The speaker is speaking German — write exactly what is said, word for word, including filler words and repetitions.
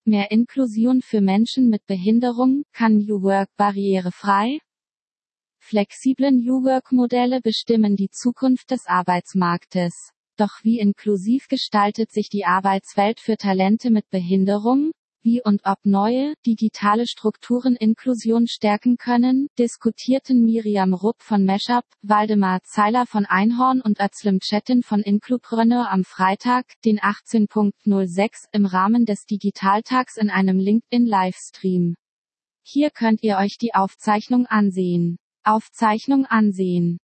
Mehr Inklusion für Menschen mit Behinderung, kann New Work barrierefrei? Flexible New Work-Modelle bestimmen die Zukunft des Arbeitsmarktes. Doch wie inklusiv gestaltet sich die Arbeitswelt für Talente mit Behinderung? Wie und ob neue, digitale Strukturen Inklusion stärken können, diskutierten Miriam Rupp von Meshup, Waldemar Zeiler von Einhorn und Özlem Çetin von Inklupreneur am Freitag, den achtzehnten sechsten im Rahmen des Digitaltags in einem LinkedIn-Livestream. Hier könnt ihr euch die Aufzeichnung ansehen. Aufzeichnung ansehen.